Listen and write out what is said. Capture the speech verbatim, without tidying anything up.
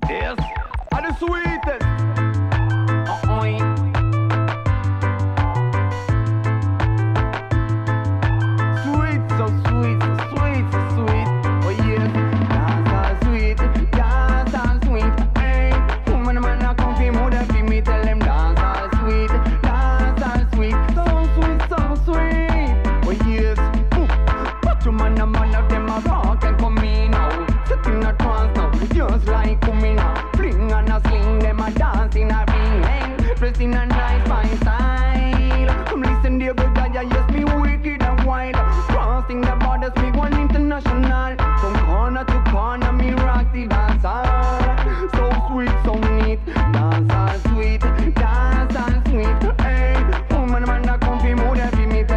Yes, are the sweetest. Uh-oh. Sweet, so sweet, so sweet, so sweet. Oh yes, dance all sweet, dance all sweet. Hey, woman, man, I come fi mood and fi me tell them dance all sweet, dance all sweet, so sweet, so sweet. Oh yes, ooh, but you man, a man of them a rock and come in now, sitting a trance now, just like coming now. Fling and a sling, them a dance in a ring, hey, dressed in a nice fine style. Come listen, dear brother, yes me wicked and wild, crossing the